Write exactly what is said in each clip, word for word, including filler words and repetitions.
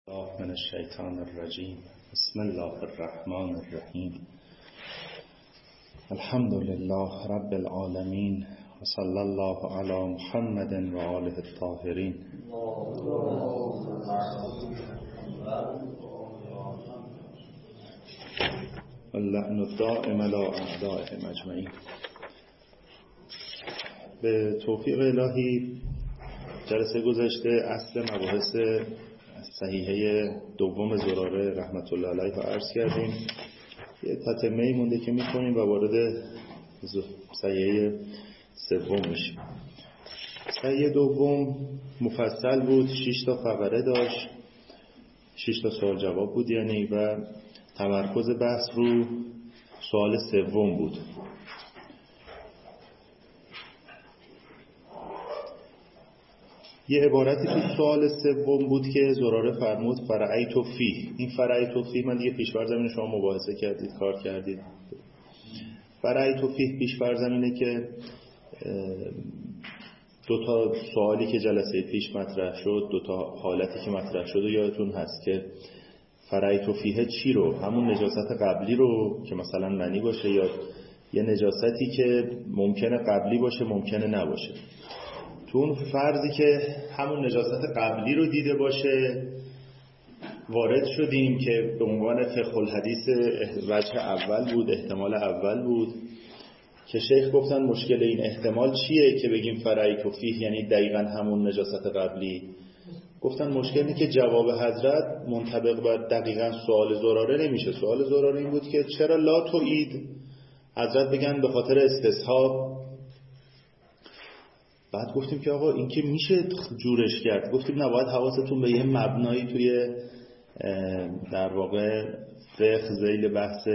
الله من الشیطان الرجیم. بسم الله الرحمن الرحیم. الحمد لله رب العالمین و صلی الله علی محمد و آله الطاهرین. اللعن الدائم علی اعدائهم اجمعین. به توفیق الهی جلسه گذشته اصل مباحث صحیحه دوم زراره رحمت الله علیه رو عرض کردیم. یه تتمه‌ای مونده که می‌کنیم و وارد صحیحه سوم میشیم. صحیحه دوم مفصل بود، شش تا فقره داشت، شش تا سوال جواب بود یعنی، و تمرکز بحث رو سوال سوم بود. یه عبارتی تو سوال سوم بود که زراره فرمود فرعیت فیه. این فرعیت فیه من دیگه پیش فرضم شما مباحثه کردید، کار کردید. فرعیت فیه پیش فرضم اینه که دو تا سوالی که جلسه پیش مطرح شد، دو تا حالتی که مطرح شد و یادتون هست که فرعیت فیه چی رو، همون نجاست قبلی رو که مثلا منی باشه، یا یه نجاستی که ممکنه قبلی باشه ممکنه نباشه. تو اون فرضی که همون نجاست قبلی رو دیده باشه وارد شدیم که به عنوان فقه الحدیث وجه اول بود، احتمال اول بود که شیخ گفتن مشکل این احتمال چیه که بگیم فرعیت فیه یعنی دقیقا همون نجاست قبلی. گفتن مشکل اینه که جواب حضرت منطبق بر دقیقا سوال زراره نمیشه. سوال زراره این بود که چرا لا تعید، حضرت بگن به خاطر استصحاب. بعد گفتیم که آقا این که میشه جورش کرد. گفتیم نباید حواستون به یه مبنایی توی در واقع فقه ذیل بحث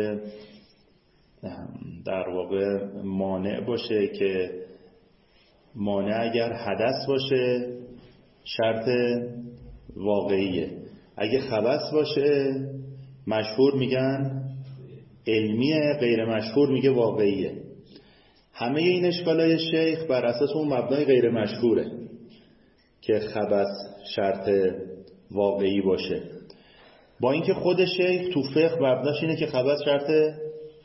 در واقع مانع باشه که مانع اگر حدث باشه شرط واقعیه، اگه خبث باشه مشهور میگن علمیه، غیر مشهور میگه واقعیه. همه این اشکالای شیخ بر اساس اون مبنای غیر مشهوره که خبث شرط واقعی باشه، با اینکه خود شیخ تو فقه مبناش اینه که خبث شرط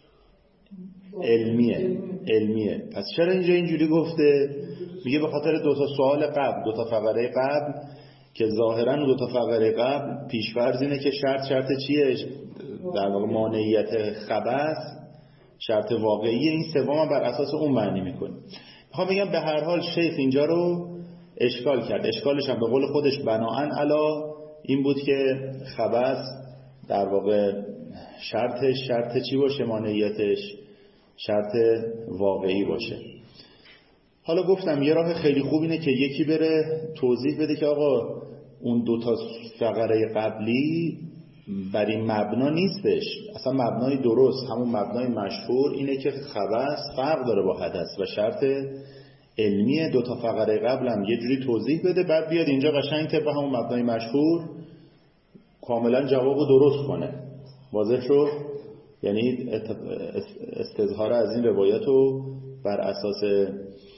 علمیه علمیه پس چرا اینجا اینجوری گفته؟ میگه به خاطر دو تا سوال قبل، دو تا فقره قبل که ظاهرا دو تا فقره قبل پیش‌فرض اینه که شرط شرط چیه؟ در واقع مانعیت خبث شرط واقعی. این سوم بر اساس اون معنی میکنه. میخوام بگم به هر حال شیخ اینجا رو اشکال کرد. اشکالش هم به قول خودش بناءن علی این بود که خبث در واقع شرطش شرط چی باشه؟ مانعیتش شرط واقعی باشه. حالا گفتم یه راه خیلی خوب اینه که یکی بره توضیح بده که آقا اون دوتا فقره قبلی بر این مبنا نیستش، اصلا مبنای درست همون مبنای مشهور اینه که خبث فرق داره با حدث و شرط علمیه. دو تا فقره قبلم یه جوری توضیح بده، بعد بیاد اینجا قشنگ طبق همون مبنای مشهور کاملا جوابو درست کنه. واضح شد؟ یعنی استظهار از این روایتو بر اساس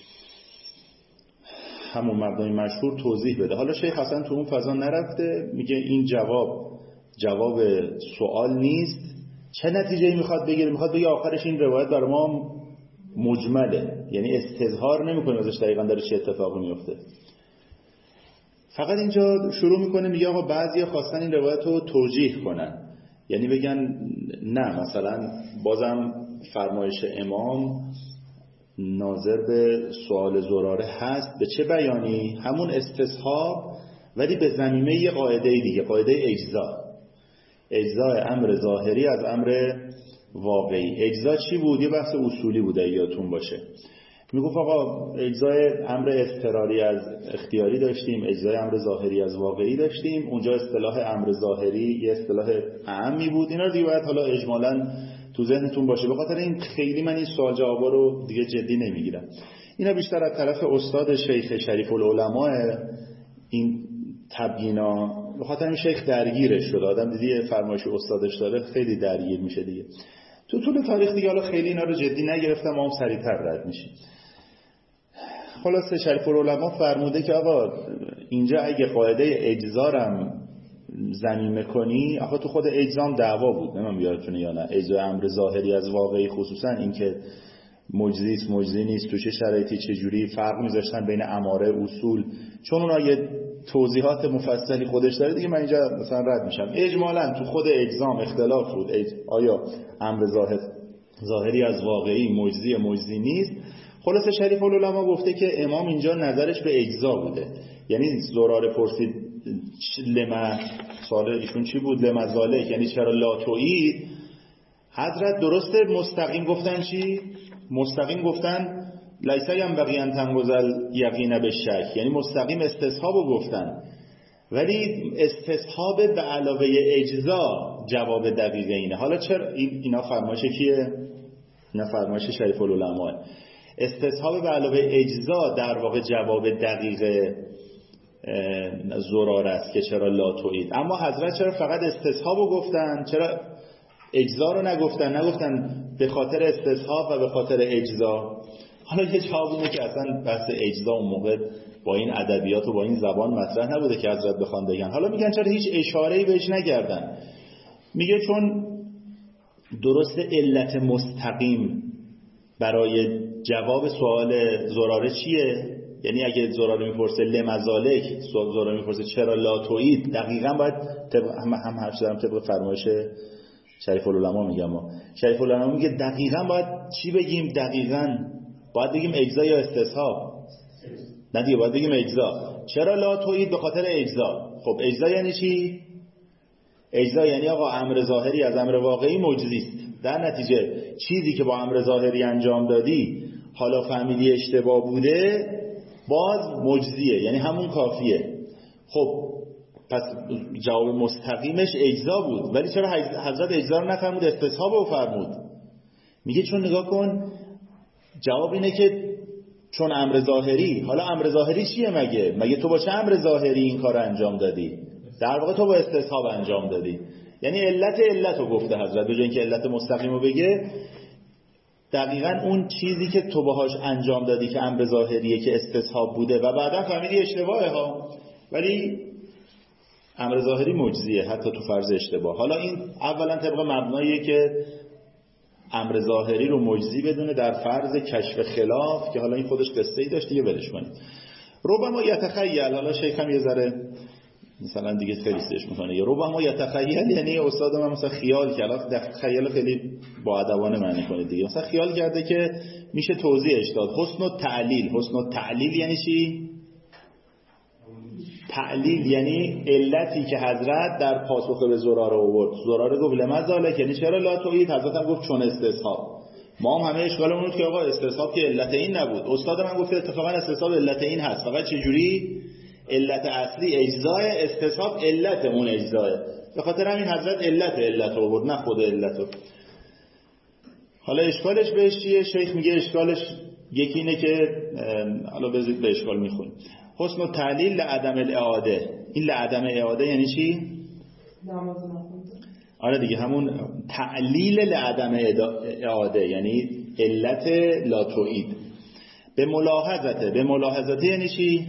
همون مبنای مشهور توضیح بده. حالا شیخ اصلا تو اون فضا نرفته، میگه این جواب جواب سوال نیست. چه نتیجه‌ای میخواد بگیره؟ میخواد بگه آخرش این روایت برای ما مجمله، یعنی استظهار نمیکنه ازش دقیقاً داره چه اتفاقی میفته. فقط اینجا شروع میکنه میگه آقا بعضیا خواستن این روایت رو توجیه کنن، یعنی بگن نه مثلا بازم فرمایش امام ناظر به سوال زراره هست. به چه بیانی؟ همون استصحاب ولی به ضمیمه یه قاعده دیگه، قاعده اجزا. اجزای امر ظاهری از امر واقعی. اجزا چی بود؟ یه بحث اصولی بوده یادتون باشه. میگفت آقا اجزای امر اضطراری از اختیاری داشتیم، اجزای امر ظاهری از واقعی داشتیم. اونجا اصطلاح امر ظاهری یه اصطلاح عامی بود. اینا رو دیگه باید حالا اجمالاً تو ذهنتون باشه. به خاطر این خیلی من این سوال جوابا رو دیگه جدی نمیگیرم. اینا بیشتر از طرف استاد شیخ شریف العلماء این تبیینا. به خاطر این شیخ درگیرش شده. آدم دیدی فرمایش استادش داره خیلی درگیر میشه دیگه. تو طول تاریخ دیگه حالا خیلی اینا رو جدی نگرفتم، ما هم سریعتر رد میشیم. خلاصه شریف العلماء فرموده که آقا اینجا اگه قاعده اجزارم ضمیمه کنی، آخه تو خود اجزام دعوا بود، نمیدونم یادتونه یا نه، اجزای امر ظاهری از واقعی، خصوصا اینکه مجزی است مجزی نیست، تو چه شرایطی چه جوری فرق میذاشتن بین اماره اصول، چون اونها یه توضیحات مفصلی خودش داره دیگه، من اینجا مثلا رد میشم. اجمالا تو خود اجزام اختلاف بود، اج... آیا امر ظاهر ظاهری از واقعی مجزی مجزی نیست. خلاصه شریف العلماء گفته که امام اینجا نظرش به اجزا بوده، یعنی زراره پرسید لما، سوال ایشون چی بود؟ لما ذالک، یعنی چرا لا تویید. حضرت درسته مستقیم گفتن چی؟ مستقیم گفتن لیس ینبغی ان تنگذل یقین به شک، یعنی مستقیم استصحابو گفتن، ولی استصحاب به علاوه اجزا جواب دقیقه اینه. حالا چرا این اینا فرمایش کیه؟ اینا فرمایش شریف العلماء. استصحاب به علاوه اجزا در واقع جواب دقیق زرار است که چرا لا تویید. اما حضرت چرا فقط استصحابو گفتن؟ چرا اجزا رو نگفتن؟ نگفتن به خاطر استصحاب و به خاطر اجزا. حالا یه جواب اینه که اصلا بحث اجزا اون موقع با این ادبیات و با این زبان مطرح نبوده که حضرت بخوان بگن. حالا میگن چرا هیچ اشاره‌ای بهش نکردن؟ میگه چون درست علت مستقیم برای جواب سوال زراره چیه؟ یعنی اگه زراره میپرسه لمزالک، زراره میپرسه چرا لا تویید، دقیقاً باید هم هم حرف زدم طبق فرمایش شریف العلماء میگم ما. شریف العلماء میگه دقیقاً باید چی بگیم؟ دقیقاً باید بگیم اجزا یا استصحاب؟ نه دیگه، باید بگیم اجزا. چرا لا تویید؟ به خاطر اجزا. خب اجزا یعنی چی؟ اجزا یعنی آقا امر ظاهری از امر واقعی مجزی است. در نتیجه چیزی که با امر ظاهری انجام دادی حالا فهمیدی اشتباه بوده، باز مجزیه، یعنی همون کافیه. خب پس جواب مستقیمش اجزا بود، ولی چرا حضرت اجزا رو نفرمود استصحاب رو فرمود؟ میگه چون نگاه کن، جواب اینه که چون امر ظاهری، حالا امر ظاهری چیه مگه؟ مگه تو با چه امر ظاهری این کار انجام دادی؟ در واقع تو با استصحاب انجام دادی. یعنی علت علت رو گفته حضرت، به جای اینکه علت مستقیم رو بگه، دقیقاً اون چیزی که تو باهاش انجام دادی که امر ظاهریه که استصحاب بوده و بعدا فهمیدی اشتباهه ها، ولی امر ظاهری مجزیه حتی تو فرض اشتباه. حالا این اولا طبق مبناییه که امر ظاهری رو مجزی بدونه در فرض کشف خلاف، که حالا این خودش قصه ای داشت دیگه، ولش کنید. ربما یتخیل، حالا شیخ هم یه ذره مثلا دیگه خیلی سرش میکنه، یا ربما یتخیل یعنی استاد من مثلا خیال کرد، خیال خیلی با ادبانه معنی کنید دیگه، مثلا خیال کرده که میشه توضیحش داد. حسن التعلیل، حسن التعلیل یعنی چی؟ تعلیل یعنی علتی که حضرت در پاسخ به زراره آورد. زراره گفت لمزالک، یعنی چرا لا تویید؟ حضرت هم گفت چون استصحاب. ما هم همه اشکالمون بود که آقا استصحاب که علت این نبود. استاد من گفت اتفاقا استصحاب علت این هست، فقط چه جوری؟ علت اصلی اجزای، استصحاب علت اون اجزای. به خاطر همین حضرت علت علت آورد، نه خود علتو. حالا اشکالش بهش چیه؟ شیخ میگه اشکالش یکی اینه که حالا بذارید به اشکال میخونیم. حسن التعلیل لعدم الاعاده. این لعدم اعاده یعنی چی؟ آره دیگه، همون تعلیل لعدم اعاده یعنی علت لا تویید. به ملاحظته، به ملاحظته یعنی چی؟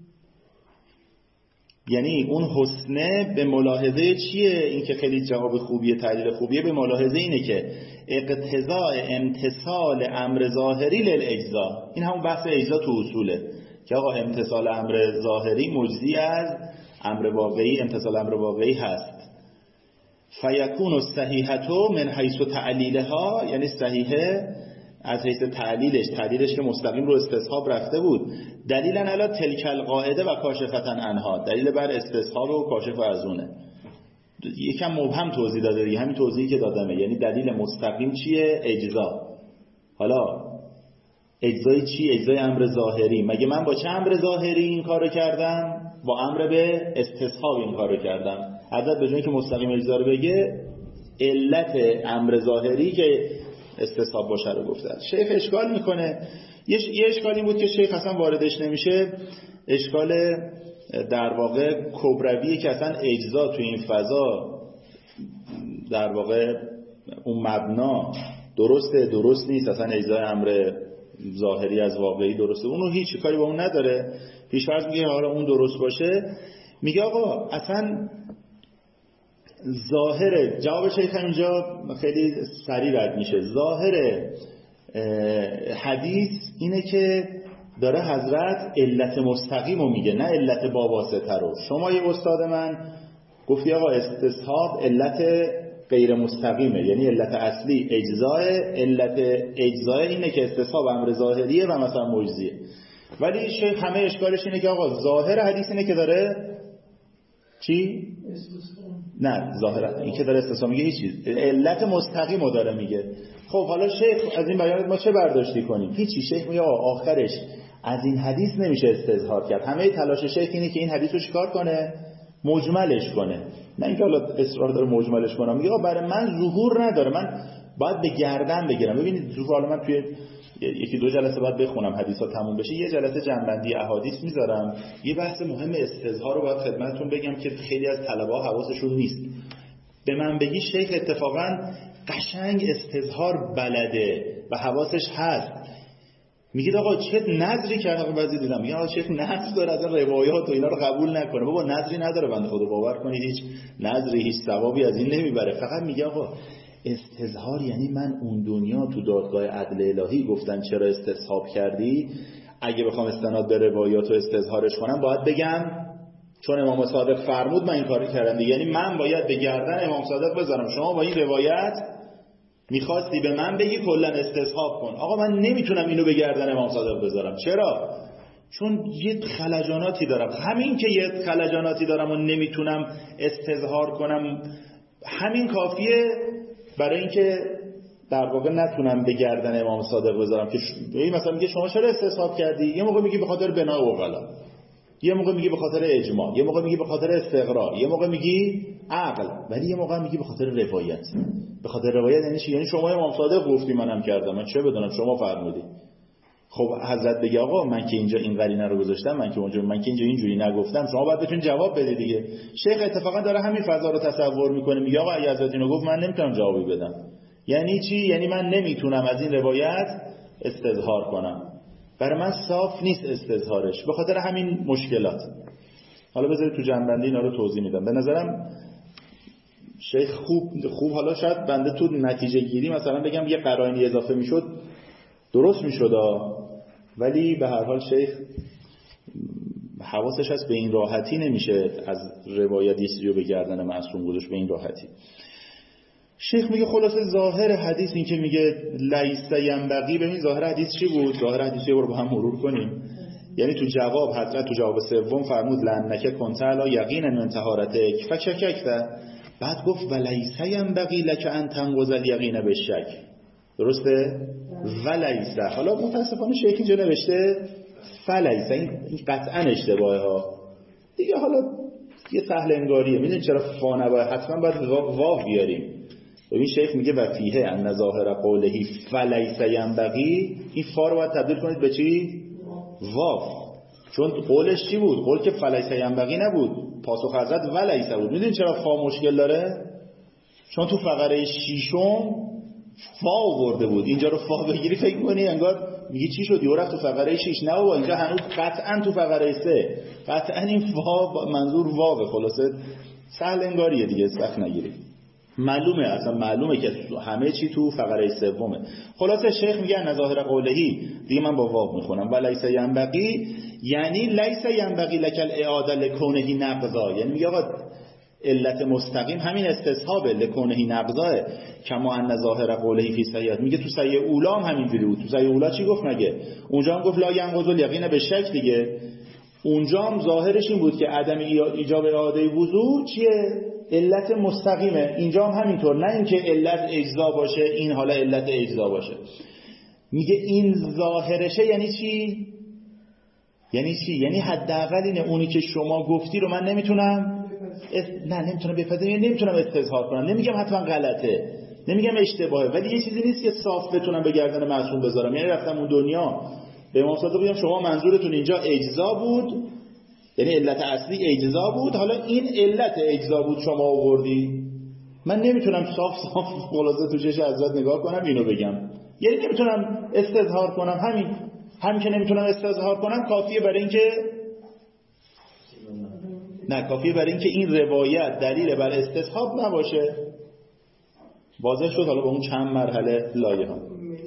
یعنی اون حسنه به ملاحظه چیه؟ این که خیلی جواب خوبیه، تعلیل خوبیه. به ملاحظه اینه که اقتضاء امتصال امر ظاهری للاجزا. این همون بحث اجزا تو اصوله که آقا امتصال امر ظاهری مجزی از امر واقعی، امتصال امر واقعی هست. فیکون الصحیحه من حیث تعلیلها، یعنی صحیحه از حیث تعلیلش، تعلیلش که مستقیم رو استصحاب رفته بود. دلیلا علی تلک القاعده و کاشفتا عنها، دلیل بر استصحاب و کاشف از اونه. یکم مبهم توضیح داده دیگه، همین توضیحی که دادمه. یعنی دلیل مستقیم چیه؟ اجزا. حالا اجزای چی؟ اجزای امر ظاهری. مگه من با چه امر ظاهری این کارو کردم؟ با امر به استصحاب این کارو کردم. حضرت به جای که مستقیم اجزا رو بگه، علت امر ظاهری که استصحاب باشه رو گفته. شیخ اشکال میکنه. یه اشکال این بود که شیخ اصلا واردش نمیشه، اشکال در واقع کبرویه که اصلا اجزا تو این فضا در واقع اون مبنا درسته درست نیست، اصلا اجزای امر ظاهری از واقعی درسته، اونو هیچ کاری با اون نداره. پیش‌فرض میگه حالا اون درست باشه، میگه آقا اصلا ظاهر جواب شیخ اینجا خیلی سریع رد میشه. ظاهر حدیث اینه که داره حضرت علت مستقیم رو میگه، نه علت با واسطه رو. شما یه استاد من گفتی آقا استصحاب علت غیر مستقیمه، یعنی علت اصلی اجزاء، علت اجزاء اینه که استصحاب امر ظاهریه و مثلا مجزیه. ولی شیخ همه اشکالش اینه که آقا ظاهر حدیث اینه که داره چی؟ نه ظاهر این که داره استصحاب میگه هیچی، علت مستقیم رو داره میگه. خب حالا شیخ از این بیانات ما چه برداشتی کنیم؟ هیچی. شیخ میگه آخرش از این حدیث نمیشه استظهار کرد. همه تلاش شیخ اینه که این حدیث رو چیکار کنه؟ مجملش کنه. نه اینکه حالا اصرار داره مجملش کنه، میگه برای من ظهور نداره، من باید به گردن بگیرم. ببینید ظهور، حالا من توی یکی دو جلسه بعد بخونم حدیثا تموم بشه، یه جلسه جنبندی احادیث میذارم. یه بحث مهم استظهار رو باید خدمتتون بگم که خیلی از طلبه‌ها حواسشون نیست. به من بگی شیخ اتفاقا قشنگ استظهار بلده و حواسش هست. میگید آقا چه نظری کرده؟ آقا بعضی دیدم میگن آقا شیخ نظر داره، از این روایات و اینا رو قبول نکنه. بابا نظری نداره، بنده خدا باور کنید هیچ نظری هیچ ثوابی از این نمیبره. فقط میگه آقا استظهار یعنی من اون دنیا تو دادگاه عدل الهی گفتن چرا استصحاب کردی، اگه بخوام استناد به روایات و استظهارش کنم باید بگم چون امام صادق فرمود من این کاری کردم دیگه. یعنی من باید به گردن امام صادق بذارم شما با این روایت میخواستی به من بگی کلا استصحاب کن. آقا من نمیتونم اینو به گردن امام صادق بذارم. چرا؟ چون یه خلجاناتی دارم. همین که یه خلجاناتی دارم و نمیتونم استظهار کنم، همین کافیه برای اینکه در واقع نتونم به گردن امام صادق بذارم. که ش... مثلا میگه شما چرا استصحاب کردی؟ یه موقع میگی به خاطر بنا و غلا، یه موقع میگی به خاطر اجماع، یه موقع میگی به خاطر استقرار، یه موقع میگی عقل، ولی یه موقع میگی به خاطر روایت. به خاطر روایت یعنی چی؟ یعنی شما امام صادق گفتی منم کردم، من چه بدونم شما فرمودی. خب حضرت بگه آقا من که اینجا این قرینه رو گذاشتم، من که اونجا من که اینجا اینجوری نگفتم، شما باید بتونید جواب بدید دیگه. شیخ اتفاقا داره همین فضا رو تصور میکنه، میگه آقا اگه حضرت اینو گفت من نمیتونم جوابی بدم. یعنی چی؟ یعنی من نمیتونم از این روایت استظهار کنم، برای من صاف نیست استظهارش، به خاطر همین مشکلات. حالا بذارید تو جنبندی اینا رو توضیح میدم. به نظرم شیخ خوب خوب حالا شاید بنده تو نتیجه گیری مثلا بگم یه قرائنی اضافه میشد درست میشد، ولی به هر حال شیخ حواسش هست به این راحتی نمیشه از روایت یه رو به گردن معصوم گذاشت به این راحتی. شیخ میگه خلاصه ظاهر حدیث این که میگه لیس ینبغی، ببین ظاهر حدیث چی بود؟ ظاهر حدیث رو با هم مرور کنیم. یعنی تو جواب حضرت تو جواب سوم فرمود لنک کنت علی یقین من طهارتک فشککت، بعد گفت ولیس ینبغی لک ان تنقض الیقین بالشک. درسته؟ ولیس. حالا متاسفانه شیخ اینجا نوشته فلیس، این قطعا اشتباهه ها دیگه. حالا یه سهل انگاریه، میدونید چرا فا نباید حتما باید واو بیاریم. ببین شیخ میگه و فیه ان ظاهر قوله فلیس ینبغی، این فا رو باید تبدیل کنید به چی؟ واو. چون قولش چی بود؟ قول که فلیس ینبغی نبود، پاسخ حضرت ولیس بود. میدونید چرا فا مشکل داره؟ چون تو فقره شیشم فا آورده بود، اینجا رو فا بگیری فکر کنی انگار میگی چی شد یه رفت تو فقره شیش. نه بابا اینجا هنوز قطعا تو فقره سه، قطعا این فا منظور واوه. خلاصه سهل انگاریه دیگه، سخت نگیری. معلومه، اصلا معلومه که همه چی تو فقره سومه. خلاصه شیخ میگه نظاهر قولهی دیگه من با واو میخونم و لیس ینبغی، یعنی لیس ینبغی لک الاعاده لکونه نقضا. یعنی میگه آقا علت مستقیم همین استصحابه، لکونه نقضا، کما ان ظاهر قولهی فی صحیح. میگه تو صحیح اولا هم همینجوری بود. تو صحیح اولا چی گفت مگه؟ اونجا هم گفت لا ینقض الیقین بالشک دیگه. اونجا هم ظاهرش این بود که عدم ایجاب اعاده وضو چیه؟ علت مستقیمه. اینجا هم همینطور، نه اینکه علت اجزا باشه این حالا علت اجزا باشه. میگه این ظاهرشه یعنی چی؟ یعنی چی؟ یعنی حداقل اینه اونی که شما گفتی رو من نمیتونم اس... نه نمیتونم بپذیرم، یعنی نمیتونم استظهار کنم. نمیگم حتما غلطه، نمیگم اشتباهه، ولی یه چیزی نیست که صاف بتونم به گردن معصوم بذارم. یعنی رفتم اون دنیا به امام صادق بگم شما منظورتون اینجا اجزا بود، یعنی علت اصلی اجزا بود، حالا این علت اجزا بود شما آوردی. من نمیتونم صاف صاف خلاصه تو چش حضرت نگاه کنم اینو بگم، یعنی نمیتونم استظهار کنم. همین همین که نمیتونم استظهار کنم کافیه برای اینکه نه کافیه برای اینکه این روایت دلیل بر استصحاب نباشه. واضح شد حالا با اون چند مرحله لایه ها.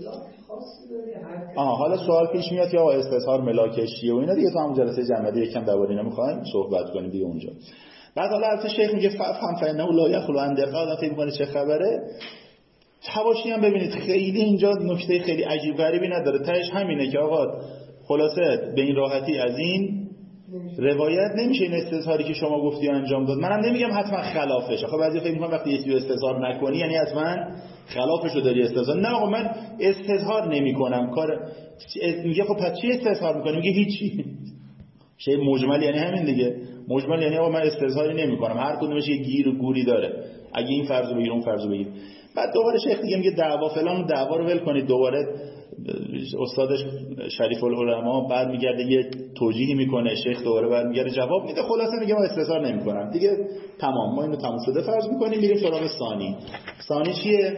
آها حالا سوال پیش میاد که آقا استظهار ملاکش چیه و اینا دیگه تو همون جلسه جمعی یکم درباره اینا می‌خوایم صحبت کنیم دیگه اونجا. بعد حالا البته شیخ میگه فهم فنه لا یخلو عن دقه، آدم فکر می‌کنه چه خبره. حواشی هم ببینید خیلی اینجا نکته خیلی عجیب غریبی نداره، تهش همینه که آقا خلاصه به این راحتی از این روایت نمیشه این استظهاری که شما گفتی انجام داد. منم نمیگم حتما خلافشه. خب بعضی فکر می‌کنن وقتی یکی رو استظهار نکنی یعنی حتما خلافشو داری استظهار. نه آقا من استظهار نمی‌کنم. کار میگه خب پس چی استظهار می‌کنی؟ میگه هیچی. شی مجمل یعنی همین دیگه. مجمل یعنی آقا من استظهاری نمی‌کنم. هر کدومش یه گیر و گوری داره. اگه این فرضو بگیر اون فرضو بگیر. بعد دوباره شیخ دیگه میگه دعوا فلان دعوا رو ول کنید. دوباره استادش شریف العلماء برمیگرده یه توجیهی میکنه، شیخ دوباره برمیگرده جواب میده، خلاصه میگه ما استظهار نمیکنم دیگه، تمام ما اینو تموم شده فرض میکنیم، میریم سراغ ثانی. ثانی چیه؟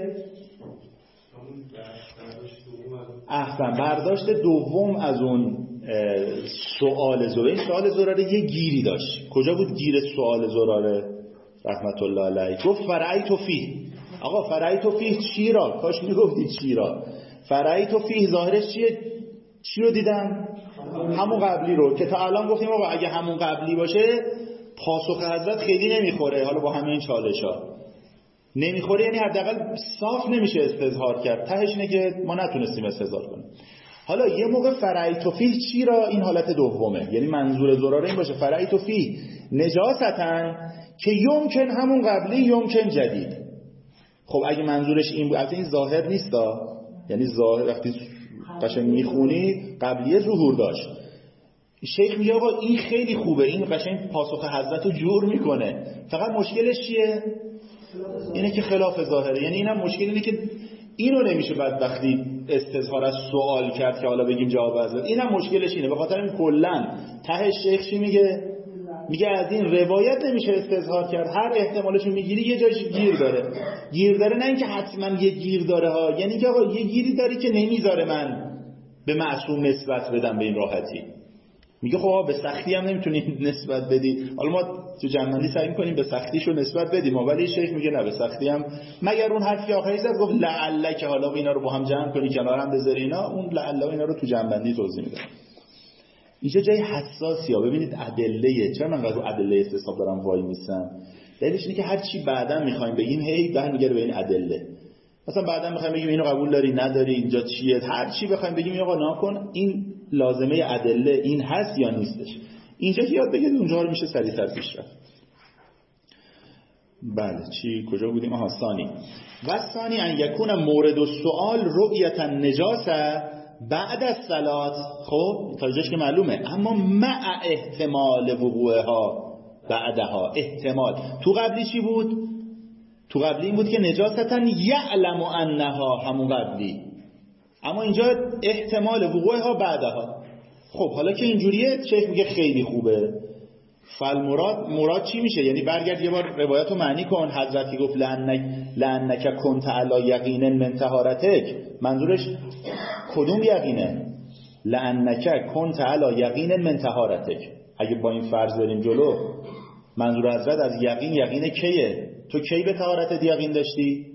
احسن، برداشت دوم از اون سوال زراره. این سوال زراره یه گیری داشت. کجا بود گیر سوال زراره رحمت الله علیه؟ گفت فرعیت فیه. آقا فرعیت فیه چی را؟ کاش میگفتی چی را. فرعیت فیه ظاهرش چیه؟ چی رو دیدم؟ همون قبلی رو که تا الان گفتیم آقا اگه همون قبلی باشه پاسخ حضرت خیلی نمیخوره. حالا با همین چالش ها نمیخوره، یعنی حداقل صاف نمیشه استظهار کرد. تهش اینه که ما نتونستیم استظهار کنیم. حالا یه موقع فرعیت فیه چی را، این حالت دومه، یعنی منظور زراره این باشه فرعیت فیه نجاستن که یمکن همون قبلی یمکن جدید. خب اگه منظورش این بود، البته این ظاهر نیستا، یعنی ظاهر وقتی قشنگ میخونی قبلیه ظهور داشت. شیخ میگه آقا این خیلی خوبه، این قشنگ پاسخ حضرت رو جور میکنه، فقط مشکلش چیه؟ اینه که خلاف ظاهره. یعنی اینم مشکل اینه که اینو نمیشه بعد وقتی استظهار از سوال کرد که حالا بگیم جواب حضرت. اینم مشکلش اینه. به خاطر این کلا ته شیخ چی میگه؟ میگه از این روایت نمیشه استظهار کرد، هر احتمالشو میگیری یه جایش گیر داره. گیر داره نه اینکه حتما یه گیر داره ها، یعنی که آقا یه گیری داری که نمیذاره من به معصوم نسبت بدم به این راحتی. میگه خب به سختی هم نمیتونی نسبت بدی. حالا ما تو جنبندی سعی میکنیم به سختیشو نسبت بدیم، ولی شیخ میگه نه به سختی هم، مگر اون حرفی آخری زد گفت لعل که حالا اینا رو با هم جمع کنی کنار هم بذاری اینا، اون لعل اینا رو تو جنبندی توضیح میده. اینجا جای حساسی ها. ببینید ادله، چرا من قضیه ادله استصحاب دارم وای میسم؟ دلیلش اینه که هر چی بعداً میخوایم بگیم هی برمیگره به این ادله. مثلا بعداً میخوایم بگیم اینو قبول داری نداری اینجا چیه، هر چی بخوایم بگیم آقا ناکن این لازمه ادله این هست یا نیستش. اینجا که یاد بگید اونجا رو میشه سریعتر پیش رفت. بله چی کجا بودیم؟ آها ثانی. و ثانی ان یکون مورد السؤال رؤیت النجاسه بعد از صلات. خب تا اینجاش که معلومه، اما مع احتمال وقوعها بعدها. احتمال تو قبلی چی بود؟ تو قبلی این بود که نجاستن یعلم انها همون قبلی، اما اینجا احتمال وقوعها بعدها. خب حالا که اینجوریه شیخ میگه خیلی خوبه. فالمراد مراد چی میشه؟ یعنی برگرد یه بار روایت رو معنی کن. حضرت که گفت لعنک لعنک کنت علی یقین من طهارتک، منظورش کدوم یقینه؟ لعنک کنت علی یقین من طهارتک. اگه با این فرض بریم جلو، منظور حضرت از یقین یقین کیه؟ تو کی به طهارت یقین داشتی؟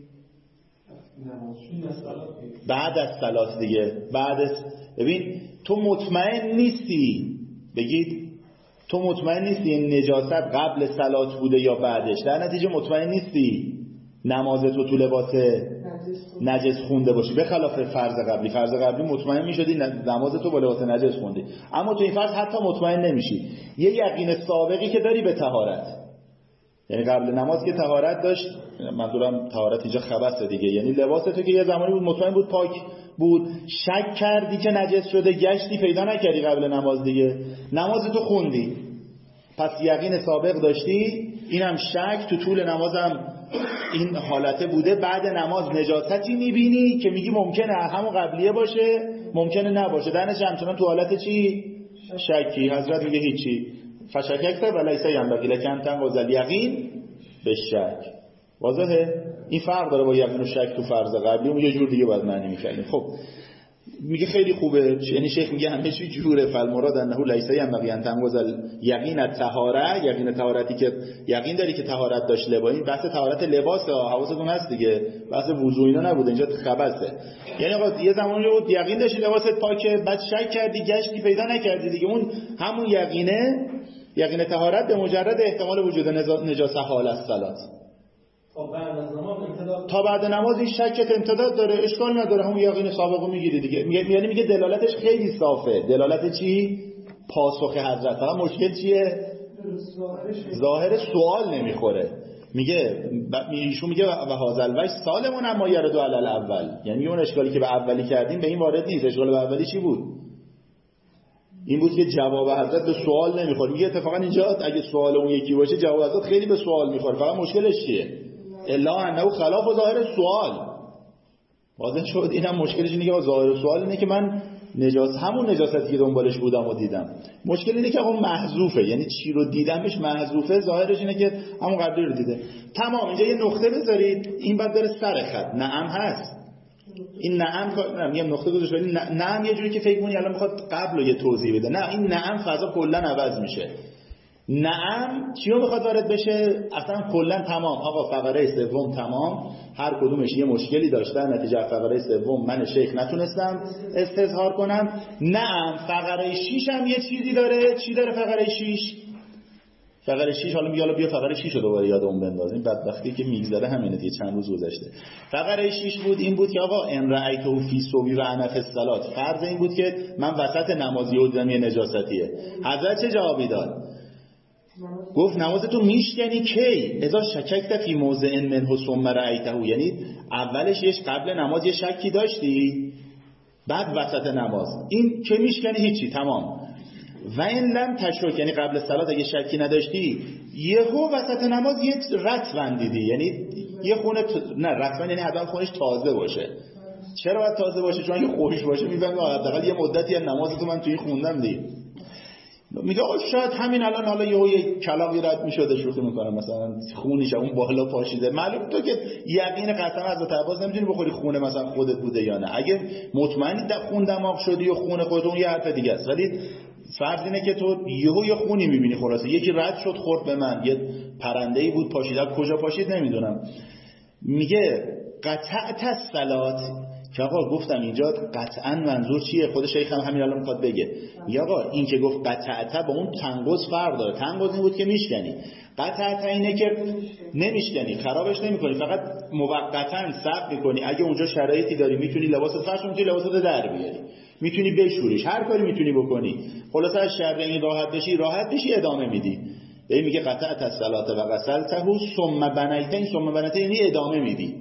بعد از صلات دیگه. بعد از ببین تو مطمئن نیستی، بگید تو مطمئن نیستی این نجاست قبل صلات بوده یا بعدش، در نتیجه مطمئن نیستی نمازت رو تو لباس نجس خونده باشی، به خلاف فرض قبلی. فرض قبلی مطمئن میشدی نمازت رو با لباس نجس خوندی، اما تو این فرض حتی مطمئن نمیشی. یه یقین سابقی که داری به طهارت، یعنی قبل نماز که طهارت داشت، منظورم طهارت اینجا خبثه دیگه، یعنی لباس تو که یه زمانی بود مطمئن بود پاک بود، شک کردی که نجس شده، گشتی پیدا نکردی قبل نماز دیگه، نمازتو خوندی، پس یقین سابق داشتی. اینم شک تو طول نمازم این حالته بوده، بعد نماز نجاستی میبینی که میگی ممکنه همون قبلیه باشه ممکنه نباشه، درنش همچنان تو حالت چی؟ شکی. حضرت میگه هیچی، فشککت ولیس ینبغی لک ان تنقض الیقین بالشک. واضحه؟ این فرق داره با یقین و شک تو فرض قبلی، اون یه جور دیگه باید معنی می‌کردیم. خب میگه خیلی خوبه، یعنی شیخ میگه همه چی جوره. فالمراد انه لیس ینبغی ان تنقض یقین الطهاره، یقین طهارتی که یقین داری که طهارت داشت لباس، بحث طهارت لباسه، حواستون هست دیگه، بحث وضو اینا نبوده، اینجا خبثه. یعنی آقا یه زمانی بود یقین داشتی لباست پاکه، بعد شک کردی گشتی پیدا نکردی دیگه، اون همون یقینه، یقین طهارت به مجرد احتمال وجود نجاسه حال الصلات. تا بعد نماز این شکت امتداد داره، اشکال نداره، همون یقین سابقو میگیری دیگه. یعنی میگه دلالتش خیلی صافه. دلالت چی؟ پاسخ حضرت. فقط مشکل چیه؟ ظاهر سوال نمیخوره. میگه ایشون میگه و هازل وش سالمون اما یردو علی الاول، یعنی اون اشکالی که به اولی کردیم به این وارد نیست. اشکال به اولی چی بود؟ این بود که جواب حضرت به سوال نمیخوره. میگه اتفاقا اینجا اگه سوال اون یکی باشه جواب حضرت خیلی به سوال میخوره. فقط مشکلش چیه؟ الا انه خلاف و ظاهر سوال. واضح شد. اینم مشکلش اینه که ظاهر سوال اینه که من نجاست همون نجاستی که دنبالش بودم و دیدم. مشکل اینه که اون محذوفه، یعنی چی رو دیدمش محذوفه، ظاهرش اینه که همون قبلی رو دیده. تمام. اینجا یه نقطه بذارید، این بعد بره سر خط. نعم هست. این نعم نه میگم نقطه گذاشت، ولی نعم یه جوری که فکر کنی الان میخواد قبل رو یه توضیح بده. نه، این نعم فضا کلا عوض میشه. نعم چیو میخواد وارد بشه؟ اصلا کلا تمام. آقا فقره سوم تمام، هر کدومش یه مشکلی داشتن، نتیجه فقره سوم من شیخ نتونستم استظهار کنم. نعم فقره شش هم یه چیزی داره. چی داره فقره شش؟ فقره شش حالا میگه بیا فقره شش رو دوباره یادمون بندازیم، بدبختی که میگذره همینه دیگه، چند روز گذشته. فقره شش بود این بود که آقا ان رأیتو فی صوبی و انا فی الصلات، فرض این بود که من وسط نمازی و دیدم یه نجاستیه. حضرت چه جوابی داد؟ گفت نمازتو میشکنی کی؟ اذا شککت فی موضع منه ثم رأیته، یعنی اولش یه قبل نماز یه شکی داشتی، بعد وسط نماز این که میشکنی هیچی، تمام. و این لم تشک، یعنی قبل صلات اگه شکی نداشتی، یهو وسط نماز یک رطبن دیدی، یعنی یه خونه ت... نه رطبن یعنی حتما خونش تازه باشه. چرا باید تازه باشه؟ چون اگه خشک باشه میفهمی حداقل یه مدتی از نمازتو من توی خوندم دی. میگه آ شاید همین الان حالا یهو یه کلاغی رد میشده، شوخی میکنم، مثلا خونیش اون بالا پاشیده، معلوم تو که یقین قسم از تعباز نمیتونی بخوری خونه مثلا خودت بوده یا نه. اگه مطمئنی خون دماغ شدی و خون خودت یه حرف دیگه است، ولی فرض اینه که تو یهو یه خونی میبینی، خلاصه یکی رد شد خورد به من، یه پرنده‌ای بود پاشید، کجا پاشید نمیدونم. میگه قطعت الصلات، که آقا گفتم اینجا قطعا منظور چیه؟ خود شیخ هم همین الان میخواد بگه. میگه آقا این که گفت قطعت با اون تنقض فرق داره. تنقض این بود که میشکنی، قطعت اینه که نمیشکنی، خرابش نمیکنی، فقط موقتا صبر میکنی. اگه اونجا شرایطی داری میتونی لباست فرش میتونی لباست در بیاری، میتونی بشوریش، هر کاری میتونی بکنی. خلاصه از شر این راحت بشی راحت بشی ادامه میدی. این میگه قطعت الصلات و غسلته ثم بنیتین، ثم بنیتین یعنی ادامه میدی.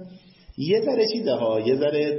یه ذره چیزه ها، یه ذره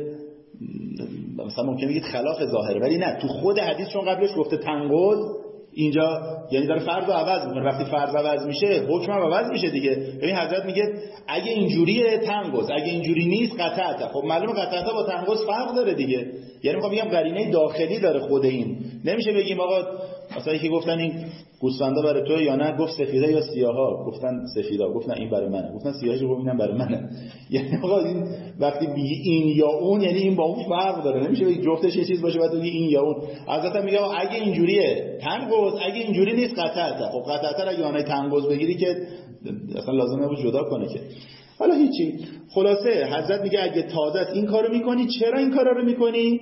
مثلا ممکنه بگید خلاف ظاهره، ولی نه، تو خود حدیث چون قبلش گفته تنقض، اینجا یعنی داره فرض رو عوض میکنه. وقتی فرض عوض میشه حکم هم عوض میشه دیگه. ببین حضرت میگه اگه اینجوریه تنقض، اگه اینجوری نیست قطعته. خب معلومه قطعته با تنقض فرق داره دیگه. یعنی میخوام بگم قرینه داخلی داره خود این. نمیشه بگیم آقا مثلا یکی گفتن این گوسفندا برای تو یا نه، گفت سفیدا یا سیاها، گفتن سفیدا، گفتن این برای منه، گفتن سیاهش رو اینم برای منه. یعنی آقا این وقتی میگی این یا اون، یعنی این با اون فرق داره. نمیشه بگی جفتش یه چیز باشه بعد بگی این یا اون. حضرت میگه اگه اینجوریه تنقض، اگه اینجوری نیست قطعته. خب قطعته اگه اونای تنقض بگیری که اصلا لازم نبود جدا کنه که. حالا هیچی. خلاصه حضرت میگه اگه تازه این کارو میکنی، چرا این کارا رو میکنی؟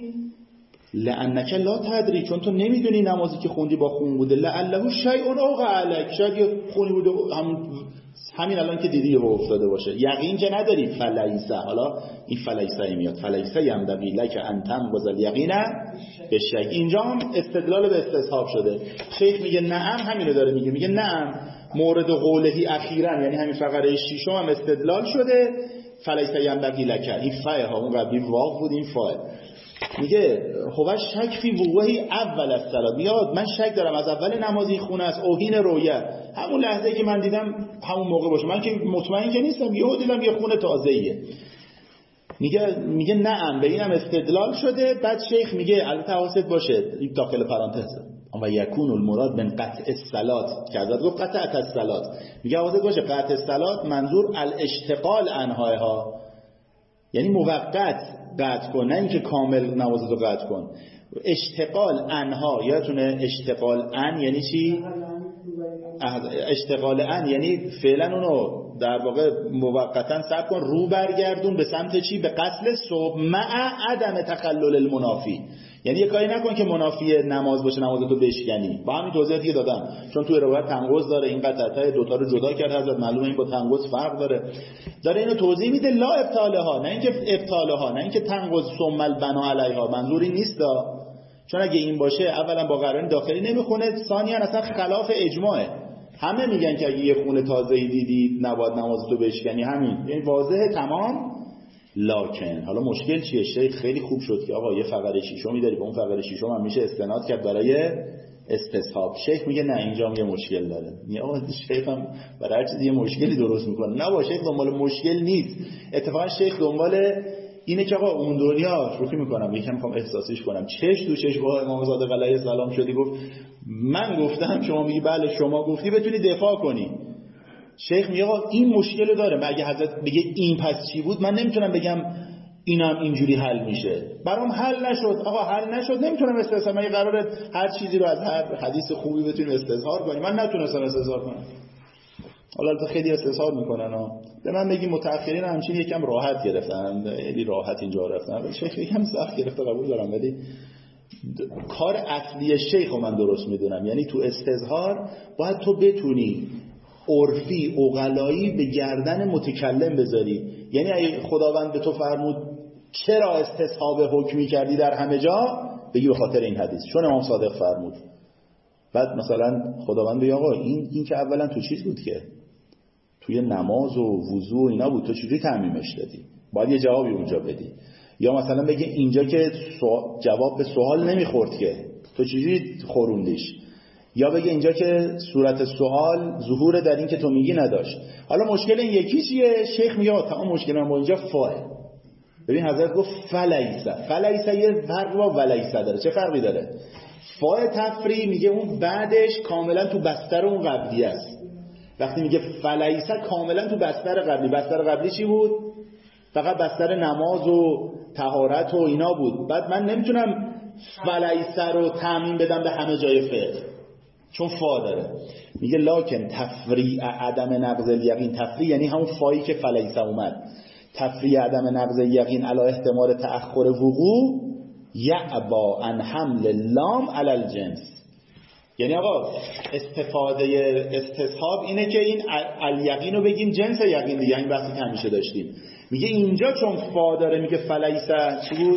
لعنک لا تدری، چون تو نمیدونی نمازی که خوندی با خون بوده. لعله شیء اوقع علیک، شاید یه خونی بوده همین همین الان که دیدی و افتاده باشه. یقین که نداری. فلیسه، حالا این فلیسه میاد، فلیسه یمدقی لک ان تنقض الیقین بالشک. اینجا هم استدلال به استصحاب شده. شیخ میگه نعم، همین رو داره میگه. میگه نعم مورد قولهی اخیرا، یعنی همین فقره ششم هم استدلال شده. فلیسه یمدقی لک، این فای ها، اون قبلی واو بود، این فای. میگه هو شک فی وقوعی اول الصلاه، میاد من شک دارم از اول نمازی خونه است، اوهین رویه، همون لحظه که من دیدم همون موقع باشه، من که مطمئن که نیستم، یهو دیدم یه خونه تازه‌ایه. میگه میگه نعم به اینم استدلال شده. بعد شیخ میگه البته حواست باشه داخل پرانتز و یکون المراد من قطع الصلات، که حضرت گفت قطع الصلات، میگه حواست باشه قطع الصلات منظور الاشتغال عنها، یعنی موقت قطع کن، نه اینکه کامل نمازتو قطع کن. اشتغال انها، یادتونه اشتغال ان یعنی چی؟ اشتغال ان یعنی فعلا اونو در واقع موقتا صبر کن، رو برگردون به سمت چی؟ به قتل صبح مع عدم تخلل المنافی. یعنی یه کاری نکن که منافی نماز باشه نمازتو بشکنی. با همین توضیحاتی که دادم، چون تو روایت تنقض داره، این قطعه دوتا رو جدا کرد حضرت، معلومه این با تنقض فرق داره. داره اینو توضیح میده لا ابطالها، نه اینکه ابطالها، نه اینکه تنقض ثم البنا علیها، منظوری نیست دا. چون اگه این باشه اولا با قرائن داخلی نمیخونه، ثانیا اصلا خلاف اجماعه. همه میگن که اگه یه خونه تازه‌ای دیدی نباید نمازتو بشکنی، همین یعنی واضحه تمام. لکن حالا مشکل چیه؟ شیخ خیلی خوب شد که آقا یه فقره شیشمی داری، به اون فقره شیشم هم میشه استناد کرد برای استصحاب. شیخ میگه نه اینجا هم یه مشکل داره. میگه آقا شیخ هم برای هر چیزی یه مشکلی درست میکنه. نه با شیخ دنبال مشکل نیست، اتفاقا شیخ دنبال اینه که آقا اون دنیا شوخی میکنم یکم میخوام احساسیش کنم، چش تو چش با امام صادق علیه السلام شدی، گفت من گفتم شما میگی بله شما گفتی، بتونی دفاع کنی. شیخ میگه آقا این مشکل داره، مگه حضرت بگه این پس چی بود؟ من نمیتونم بگم اینم اینجوری حل میشه، برام حل نشد. آقا حل نشد نمیتونم استظهار، مگه قراره هر چیزی رو از هر حدیث خوبی بتونیم استظهار کنیم؟ من نتونستم استظهار کنم. حالا تو خیلی استظهار میکنن ها، به من بگی متأخرین همچین یکم راحت گرفتن، خیلی راحت اینجا رفتن، ولی شیخ یکم سخت گرفته، قبول دارم، ولی کار اصلی شیخ رو من درست میدونم. یعنی تو استظهار باید تو بتونی عرفی عقلایی به گردن متکلم بذاری. یعنی اگه خداوند به تو فرمود چرا استصحاب حکمی کردی در همه جا، بگی به خاطر این حدیث، چون امام صادق فرمود. بعد مثلا خداوند بگه آقا این این که اولا تو چیز بود که توی نماز و وضو و اینا بود، تو چجوری تعمیمش دادی؟ باید یه جوابی اونجا بدی. یا مثلا بگه اینجا که جواب به سوال نمیخورد که تو چجوری خوروندیش. یا بگه اینجا که صورت سوال ظهور در این که تو میگی نداشت. حالا مشکل این یکی چیه؟ شیخ میگه تمام مشکل من با اینجا فاه. ببین حضرت گفت فلیسه، فلیسه یه فرق با ولیسه داره. چه فرقی داره؟ فاه تفریع میگه اون بعدش کاملا تو بستر اون قبلی است. وقتی میگه فلیسه کاملا تو بستر قبلی. بستر قبلی چی بود؟ فقط بستر نماز و طهارت و اینا بود. بعد من نمیتونم فلیسه رو تعمیم بدم به همه جای فقه، چون فا داره. میگه لکن تفریع عدم نقض الیقین، تفریع یعنی همون فایی که فلیسه اومد، تفریع عدم نقض الیقین علی احتمال تأخر وقوع یعبا عن حمل اللام علی الجنس. یعنی آقا استفاده استصحاب اینه که این الیقین رو بگیم جنس یقین دیگه، این بحثی که همیشه داشتیم. میگه اینجا چون فا داره، میگه فلیسه چی بود؟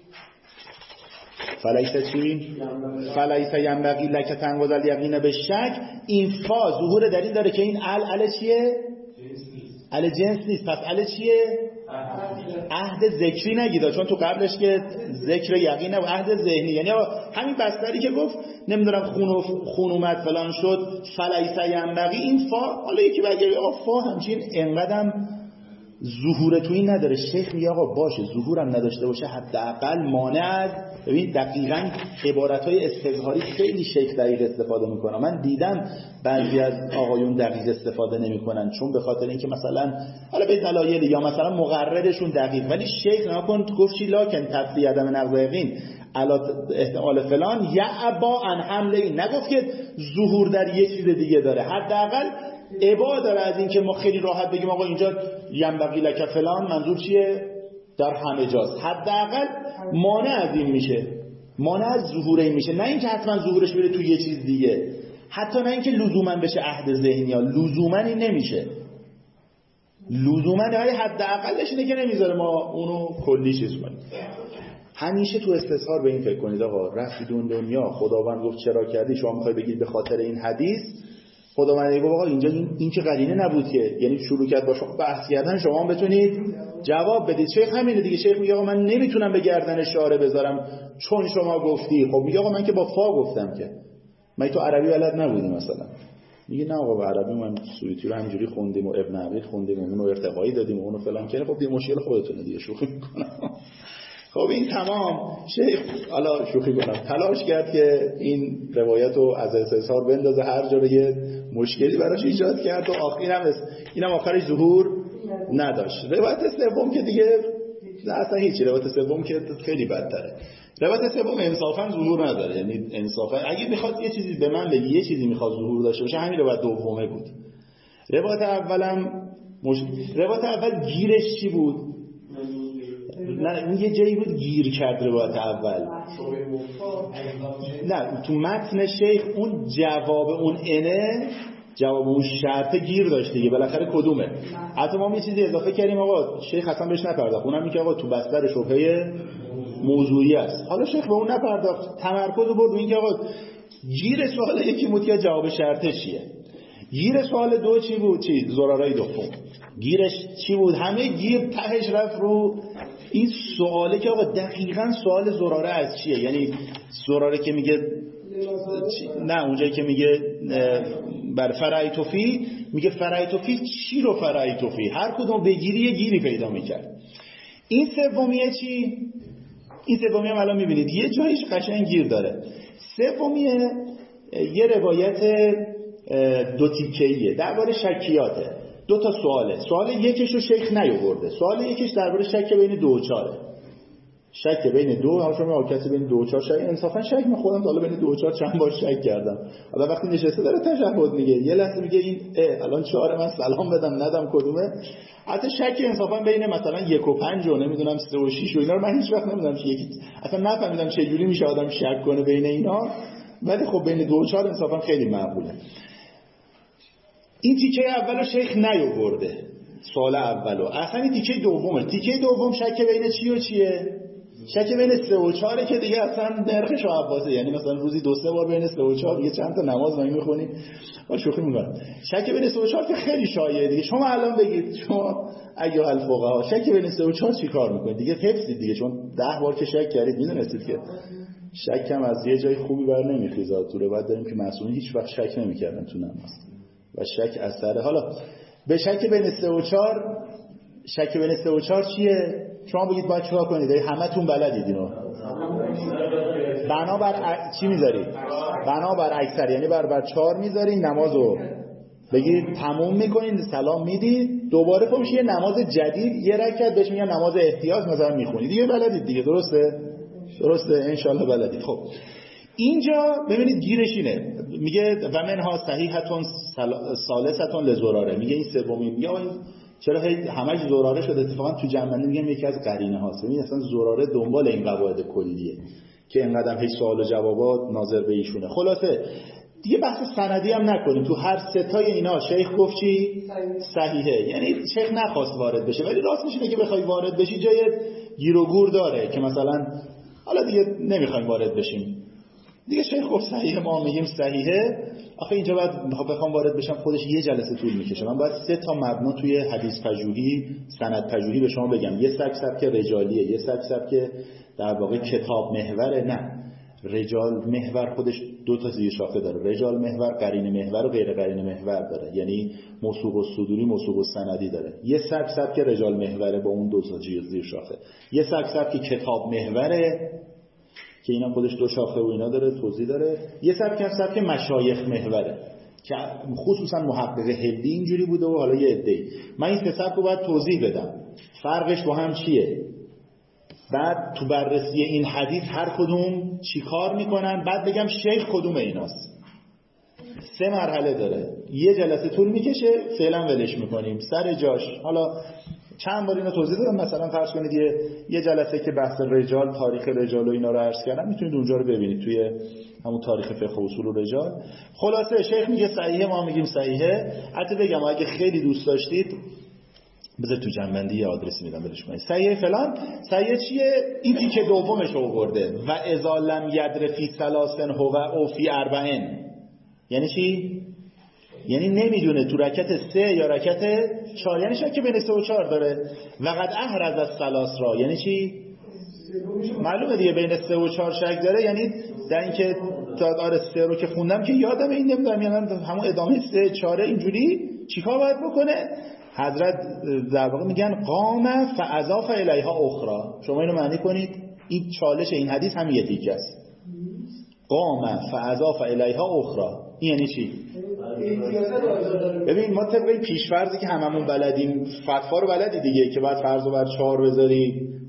فلیسه چی؟ فلیسه ینبغی لک تنقض الیقین به شک. این فا ظهور در این داره که این ال ال چیه؟ ال جنس نیست. پس ال چیه؟ عهد ذکری نگیدا، چون تو قبلش که ذکر یقینه و عهد ذهنی. یعنی همین بستری که گفت نمیدونم خون خون اومد فلان شد فلیسه ینبغی، این فا، حالا یکی بگه آقا فا همچین انقدرم ظهور تو این نداره. شیخ میگه آقا باشه ظهورم نداشته باشه حداقل مانع از، ببین دقیقاً عبارت‌های استظهاری خیلی شیخ دقیق استفاده میکنه. من دیدم بعضی از آقایون دقیق استفاده نمیکنن، چون به خاطر اینکه مثلا حالا به دلایل یا مثلا مقررشون دقیق، ولی شیخ نکن گفت چی لکن تفریع عدم نقض یقین علی احتمال فلان یعبا عن حمل این، نگفت که ظهور در یه چیز دیگه داره. حداقل ابا داره از این که ما خیلی راحت بگیم آقا اینجا ینبغی لک فلان، منظور چیه؟ در همه جاست. حداقل مانع از این میشه، مانع از ظهور این میشه، نه اینکه حتما ظهورش بره تو یه چیز دیگه، حتی نه اینکه لزوما بشه عهد ذهنی ها، لزوما این نمیشه، لزوما ولی حداقلش اینه که نمیذاره ما اونو کلی چیز کنیم. همیشه تو استظهار به این فکر کنید آقا رفتید اون دنیا، خداوند گفت چرا کردی، شما میخوای بگید به خاطر این حدیث. خداوند میگه آقا اینجا این, این که قرینه نبود که، یعنی شروع کرد با شما بحث کردن، شما هم بتونید جواب بدید. شیخ همینه دیگه. شیخ میگه آقا من نمیتونم به گردن شاره بذارم چون شما گفتی. خب میگه آقا من که با فا گفتم که، من تو عربی بلد نبودی مثلا. میگه نه آقا عربی من سویتی رو همینجوری خوندیم و ابن عقیل خوندیم و اونو ارتقایی دادیم و اونو فلان کردیم. خب دیگه مشکل خودتونه دیگه، شوخی میکنم. خب این تمام. شیخ حالا شوخی کنم تلاش کرد که این روایت رو از استظهار بندازه، هر جا یه مشکلی براش ایجاد کرد و آخرینم اینم آخرش ظهور نداشت. روایت سوم که دیگه اصلا هیچ. روایت سوم که خیلی بدتره. روایت سوم انصافا ظهور نداره، یعنی انصافا اگه میخواد یه چیزی به من بگی، یه چیزی میخواد ظهور داشته باشه، همین روایت دومه بود. روایت اولم مش... روایت اول گیرش چی بود؟ نه اون یه جایی بود گیر کرد روایت اول. نه تو متن شیخ اون جواب اون انه، جواب اون شرط گیر داشت دیگه، بالاخره کدومه؟ حتی ما یه چیزی اضافه کردیم آقا شیخ اصلا بهش نپرداخت، اونم میگه آقا تو بستر شبهه موضوعی است. حالا شیخ به اون نپرداخت، تمرکز برد رو اینکه آقا گیر سوال یکی بود که جواب شرطش چیه. گیر سوال دو چی بود؟ چی؟ زرارای دوم. گیرش چی بود؟ همه گیر تهش رفت رو این سواله که آقا دقیقاً سوال زراره از چیه. یعنی زراره که میگه نه، اونجایی که میگه بر فرایتوفی، میگه فرایتوفی چی رو فرایتوفی، هر کدوم بگیری یه گیری پیدا میکرد. این سومیه چی؟ این سومیه هم الان میبینید یه جایش قشنگ گیر داره. سومیه یه روایت دو تیکه‌ایه درباره شکیاته، دو تا سواله. سوال یکش رو شیخ نیاورده، سوال یکش درباره شک بین دو و چاره. شک بین دو، همون شما کسی بین دو و چهار شک، انصافا شک من خودم تا حالا بین دو و چهار چند بار شک کردم. حالا وقتی نشسته داره تشهد میگه، یه لحظه میگه این الان چهار من سلام بدم ندم کدومه. حتی شک انصافا بین مثلا یک و پنج و نمیدونم سه و شش و اینا رو من هیچ وقت نمیدونم چه یکی اصلا نفهمیدم چه جوری میشه آدم شک کنه بین اینا، ولی خب بین دو و چهار انصافا خیلی معقوله. این تیکه اولو شیخ نیاورده، سوال اولو. اصلا این تیکه دومه. تیکه دوم شک بین چی و چیه؟ شک بین سه و چهاره که دیگه اصلا نرخش و عباسه، یعنی مثلا روزی دو سه بار بین سه و چهار یه چند تا نماز ما میخونیم. ما شوخی میکنم. شک بین سه و چهار که خیلی شایعه دیگه. شما الان بگید شما ایها الفقها شک بین سه و چهار چیکار میکنید؟ دیگه حفظید دیگه، چون ده بار که شک کردید میدونستید که شک هم از یه جای خوبی بر نمیخیزه. تو روایت داریم که معصومین هیچ وقت شک نمیکردن تو نماز و شک اثره. حالا به شک بین سه و چهار، شک بین سه و چهار چیه؟ شما بگید باید چیکار کنید؟ همه تون بلدید اینو. بنابر ا... چی میذارید؟ بنابر اکثر، یعنی بر بر چهار میذارید، نمازو بگید تموم میکنید، سلام میدید، دوباره پا میشه یه نماز جدید، یه رکعت بهش میگن نماز احتیاج مثلا میخونید دیگه. بلدید دیگه، درسته؟ درسته انشالله بلدید. خب اینجا ببینید گیرش اینه، میگه و منها صحیحتون ثالثتون لزراره، میگه این سومی. میگه چرا همش زراره شده؟ اتفاقا تو جنبندی میگم یکی از قرینه هاست. ببین اصلا زراره دنبال این قواعد کلیه که اینقدر هیچ سوال و جوابات ناظر به ایشونه. خلاصه دیگه بحث سندی هم نکنیم. تو هر ستای اینا شیخ گفت چی؟ صحیحه. یعنی شیخ نخواست وارد بشه، ولی راست میشه که بخوای وارد بشی جای گیر و گور داره که مثلا حالا دیگه نمیخوایم وارد بشیم دیگه. شیخ گفت صحیحه، ما میگیم صحیحه. آخه اینجا باید بخوام وارد بشم خودش یه جلسه طول میکشه. من باید سه تا مبنا توی حدیث پژوهی، سند پژوهی به شما بگم. یه سبک سبک رجالیه، یه سبک سبک در واقع کتاب محوره. نه، رجال محور خودش دو تا زیر شاخه داره، رجال محور، قرینه محور و غیر قرینه محور داره. یعنی موثوق و صدوری، موثوق و سندی داره. یه سبک سبک رجال محوره با اون دو تا زیر شاخه. یه سبک سبک کتاب محوره که اینا خودش دو شاخه و اینا داره، توضیح داره. یه سبک هم سبک مشایخ محوره که خصوصا محقق هندی اینجوری بوده و حالا یه عده‌ای. من این سه سبک رو باید توضیح بدم فرقش با هم چیه، بعد تو بررسی این حدیث هر کدوم چی کار میکنن، بعد بگم شیخ کدوم ایناست. سه مرحله داره، یه جلسه طول میکشه، فعلا ولش میکنیم سر جاش. حالا چند بار اینو توضیح دادم. مثلا فرض کنید یه یه جلسه که بحث رجال، تاریخ رجال و اینا رو عرض کردم، میتونید اونجا رو ببینید توی همون تاریخ فقه اصول و رجال. خلاصه شیخ میگه صحیحه، ما میگیم صحیحه. حتی بگم اگه خیلی دوست داشتید بذار تو جنبندی یه آدرسی میدم بلش کنید. صحیحه فلان. صحیحه چیه؟ این تیکه دومش رو آورده و اذا لم یدر فی ثلاثن هو او فی اربعین. یعنی چی؟ یعنی نمیدونه تو رکعت سه یا رکعت چهار، یعنی شک بین سه و چهار داره. و قد احرز از ثلاث را، یعنی چی؟ معلومه دیگه بین سه و چهار شک داره. یعنی در اینکه تا آره سه رو که خوندم که یادم این نمیدونم، یعنی همون ادامه سه چهار اینجوری چیکار باید بکنه؟ حضرت در واقع میگن قام فاضاف الیها اخرى. شما اینو معنی کنید، این چالش این حدیث هم یه تیکه است. قام فاضاف الیها اخرى این یعنی چی؟ ببین ما طبق پیشفرضی که هممون بلدیم، فتوا رو بلدی دیگه که بعد فرض رو بر چهار بذاری،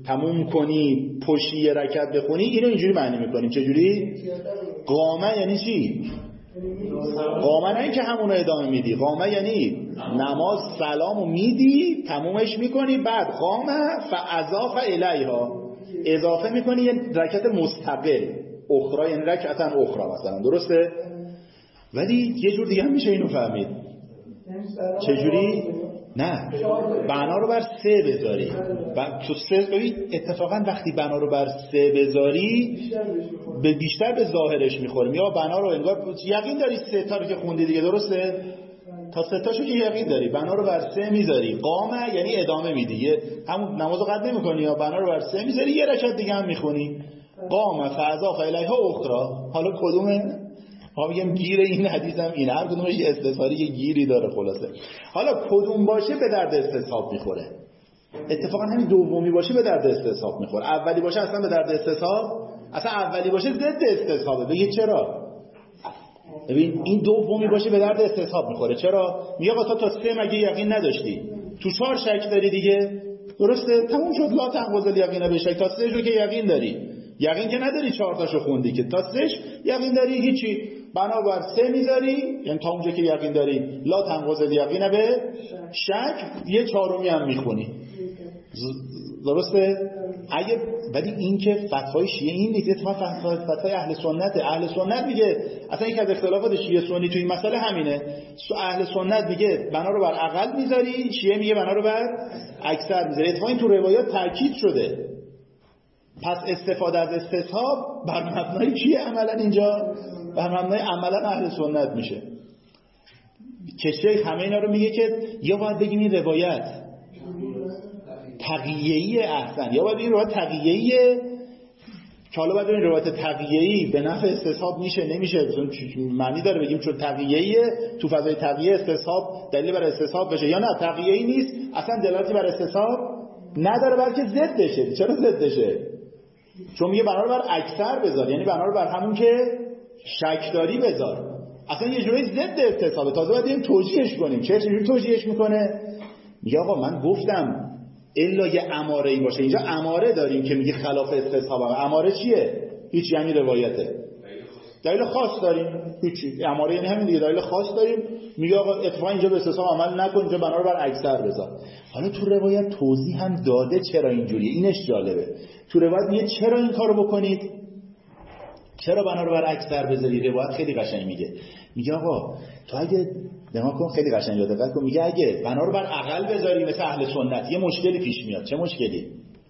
تموم کنی پشتی یه رکعت بخونی، اینو اینجوری معنی میکنیم. چجوری؟ قامه یعنی چی؟ قامه نه اینکه همونو ادامه میدی، قامه یعنی نماز سلامو میدی تمومش میکنی، بعد قامه فاضاف الیها اضافه میکنی یه رکعت مستقل اخرى، یعنی رکعتا اخرى مثلا، درسته؟ ولی یه جور دیگه هم میشه اینو فهمید. چجوری؟ نه، بنا رو بر سه بذاری. تو سه ببین اتفاقا وقتی بنا رو بر سه بذاری به بیشتر به ظاهرش میخوریم، یا بنا رو انگار یقین داری سه تا رو که خوندی دیگه، درسته؟ تا سه تاشو که یقین داری، بنا رو بر سه میذاری، قامه یعنی ادامه میدی، همون نمازو قطع نمیکنی، یا بنا رو بر سه میذاری یه رکعت دیگه هم میخونی، قامه فاضاف الیها اخرى. حالا کدومه؟ ما میگم گیر این حدیث هم اینه، هر کدومش یه استثاری یه گیری داره. خلاصه حالا کدوم باشه به درد استصحاب میخوره. اتفاقا همین دومی باشه به درد استصحاب میخوره. اولی باشه اصلا به درد استصحاب، اصلا اولی باشه ضد استصحابه. بگید چرا؟ ببین این دومی باشه به درد استصحاب میخوره. چرا؟ میگه آقا تا سه مگه یقین نداشتی، تو چهار شک داری دیگه، درسته؟ تموم شد، لا تنقض الیقین به شک. تا سه جو که یقین داری، یقین که نداری چهار تاشو خوندی که، تا سهش یقین داری هیچی، بنابر سه میذاری، یعنی تا اونجا که یقین داری لا تنقض الیقین به شک، یه چهارمی هم میخونی، درسته؟ اگه ولی این که فتوای شیعه این نیست، اتفاقا فتوای اهل سنت. اهل سنت میگه اصلا یک از اختلافات شیعه سنی توی این مسئله همینه. اهل سنت میگه بنا رو بر اقل میذاری، شیعه میگه بنا رو بر اکثر میذاری. اتفاقا این تو روایات تاکید شده. پس استفاده از استصحاب بر مبنای چیه عملا اینجا؟ بر مبنای عملا اهل سنت میشه. که شیخ همه اینا رو میگه که یا باید بگیم این روایت تقییه‌ای احسن، یا باید بگیم روایت تقییه‌ای که حالا باید بگیم روایت تقییه‌ای به نفع استصحاب میشه نمیشه، معنی داره بگیم چون تقییه‌ای تو فضای تقییه استصحاب دلیل بر استصحاب بشه، یا نه تقییه‌ای نیست اصلا دلالتی بر استصحاب نداره بلکه ضدشه. چرا ضدشه؟ چون میگه بنا رو بر اکثر بذار، یعنی بنا رو بر همون که شک داری بذار. اصلا یه جوری ضد استصحاب. تازه باید این توجیهش کنیم. چه جوری توجیهش میکنه؟ میگه آقا من گفتم الا یه اماره ای باشه. اینجا اماره داریم که میگه خلاف استصحاب. اماره چیه؟ هیچ، یعنی روایته. دلیل خاص داریم، هیچی. اماره یعنی همین دیگه، دلیل خاص داریم. میگه آقا اتفاقا اینجا به استصحاب عمل نکن، اینجا بنا رو بر اکثر بذار. حالا تو روایت توضیح هم داده چرا اینجوریه. اینش جالبه. تو روایت میگه چرا این کارو بکنید، چرا بنا رو بر اکثر بذاری. روایت خیلی قشنگ میگه، میگه آقا تو اگه نگاه کن، خیلی قشنگ دقت کن، میگه اگه بنا رو بر اقل بذاری مثل اهل سنت یه مشکلی پیش میاد. چه مشکلی؟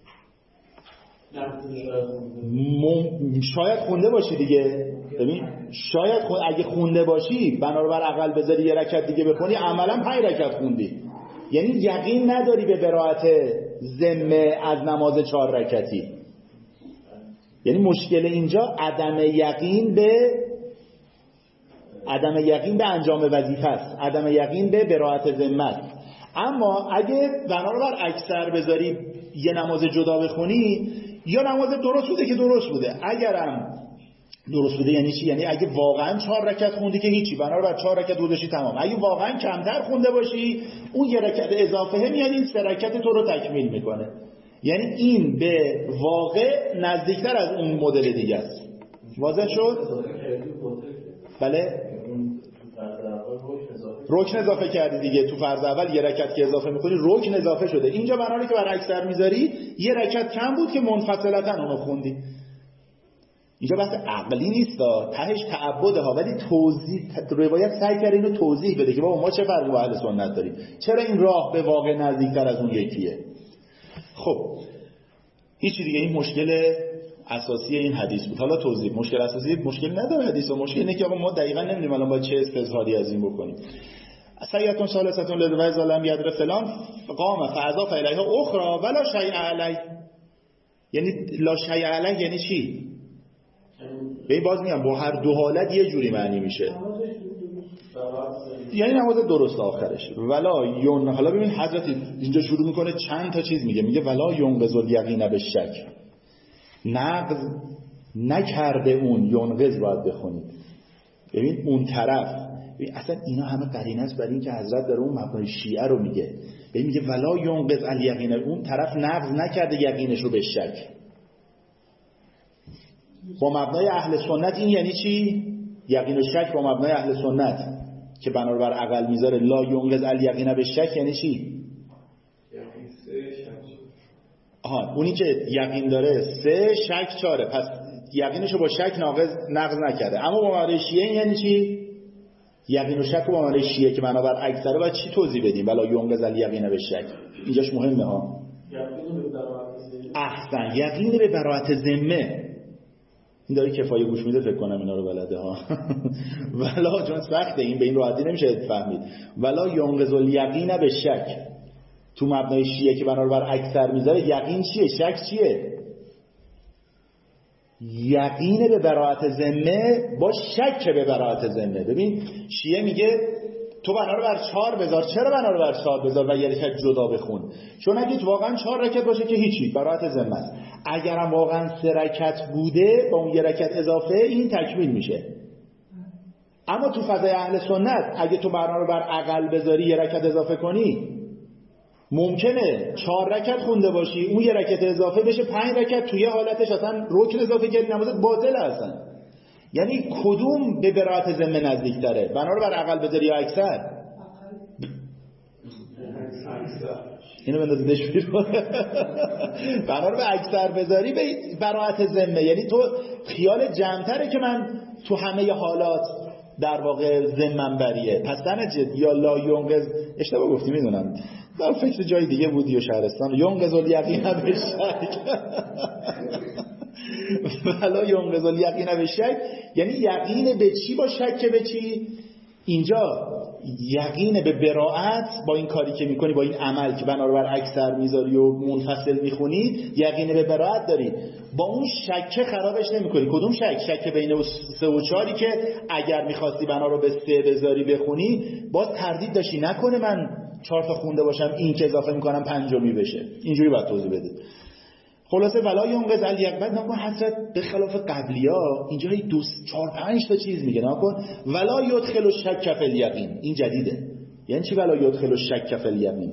م... شاید خونده باشی دیگه. ببین شاید خود اگه خونده باشی بنا رو بر اقل بذاری یه رکعت دیگه بخونی، عملا پنج رکعت خوندی، یعنی یقین نداری به براءت ذمه از نماز چهار رکعتی. یعنی مشکل اینجا عدم یقین به عدم یقین به انجام وظیفه است، عدم یقین به براءت ذمه است. اما اگه بنا رو بر اکثر بذاری یه نماز جدا بخونی، یا نماز درست بوده که درست بوده، اگرم درست بوده یعنی چی؟ یعنی اگه واقعا چهار رکعت خوندی که هیچی، بنا رو بر چهار رکعت گذاشتی تمام. اگه واقعا کمتر خونده باشی، اون یه رکعت اضافه میاد این سه رکعت تو رو تکمیل میکنه. یعنی این به واقع نزدیکتر از اون مدل دیگه است. واضح شد؟ بله؟ رکن اضافه کردی دیگه. تو فرض اول یه رکعت که اضافه میکنی رکن اضافه شده. اینجا بنابراین که بر اکثر میذاری یه رکعت کم بود که منفصلتا اونو خوندی. اینجا بحث عقلی نیست، تهش تعبده ها، ولی توضیح روایت سعی کرده اینو توضیح بده که بابا ما چه فرقی با اهل سنت داریم، چرا این راه به واقع نزدیکتر از اون یکیه. خب هیچی دیگه، این مشکل اساسی این حدیث بود. حالا توضیح مشکل اساسی مشکل نداره حدیث، و مشکل اینه که آقا ما دقیقاً نمیدونیم الان باید چه استظهاری از این بکنیم. سیئتون ثالثتون لذ ظلم یدر فلان قام فاضاف الیها اخرى ولا شیء علی. یعنی لا شیء علی یعنی چی؟ به باز میگم با هر دو حالت یه جوری معنی میشه، یعنی نماز درست آخرش. ولا یون، حالا ببین حضرت اینجا شروع میکنه چند تا چیز میگه، میگه ولا ینقض الیقین بالشک، نقض نکرده اون، ینقض باید بخونید. ببین اون طرف، ببین اصلا اینا همه قرینه است برای این که حضرت داره اون مبنای شیعه رو میگه. به میگه ولا ینقض الیقین، اون طرف نقض نکرده یقینش رو به شک. با مبنای اهل سنت این یعنی چی؟ یقین و شک با مبنای اهل سنت که بنا بر عقل میذاره لا ینقض الیقین به شک یعنی چی؟ یقین سه شک. آها، اونی که یقین داره سه شک چاره، پس یقینشو با شک ناقض نقض نکرده. اما با معنای شیعه یعنی چی؟ یقین و شک با معنای شیعه که بنا بر اکثره باید چی توضیح بدیم؟ ولا ینقض الیقین به شک. اینجاش مهمه ها. یقین به براءت ذمه. احسن، یقین به براءت ذمه. این داره کفایه گوش میده فکر کنم اینا رو بلده ها. ولا چون سخته این به این راحتی نمیشه فهمید. ولا ینقض الیقین به شک. تو مبنای شیعه که بنا بر اکثر میذاره یقین چیه؟ شک چیه؟ یقین به براءت ذمه با شک به براءت ذمه. ببین شیعه میگه تو بنا رو بر چهار بذار. چرا بنا رو بر چهار بذار و یه رکعت جدا بخون؟ چون اگه واقعا چهار رکعت باشه که هیچی، براءت ذمه است. اگرم واقعا سه رکعت بوده با اون یه رکعت اضافه این تکمیل میشه. اما تو فضای اهل سنت اگه تو بنا رو بر عقل بذاری یه رکعت اضافه کنی، ممکنه چهار رکعت خونده باشی اون یه رکعت اضافه بشه پنج رکعت، توی حالتش اصلا رکن اضافه کردی نمازت باطل هستن. یعنی کدوم به براءت ذمه نزدیک تره؟ بنا رو بر عقل بذاری یا اکثر؟ اینو بندازیدش بیرون. بنا رو به اکثر بذاری به براءت ذمه، یعنی تو خیال جمع‌تره که من تو همه حالات در واقع ذمم بریه. پس سنجد یا لا ینقض، اشتباه گفتی میدونم، در فکر جای دیگه بودی و شهرستان. ینقض الیقین به شک. ولا ینقض الیقین به شک یعنی یقین به چی با شک به چی؟ اینجا یقین به براءت با این کاری که میکنی، با این عمل که بنا رو بر اکثر میذاری و منفصل میخونی، یقین به براءت داری. با اون شک خرابش نمیکنی. کدوم شک؟ شک بین سه و چاری که اگر میخواستی بنا رو به سه بذاری بخونی باز تردید داشتی نکنه من چهار تا خونده باشم این که اضافه میکنم پنجمی بشه. اینجوری باید توضیح بدید. خلاصه ولا ینقض الیقین. بعد نکن حضرت به خلاف قبلیا اینجا دو چهار پنج تا چیز میگه. نکن ولا یدخل الشک فی الیقین. این جدیده. یعنی چی ولا یدخل الشک فی الیقین؟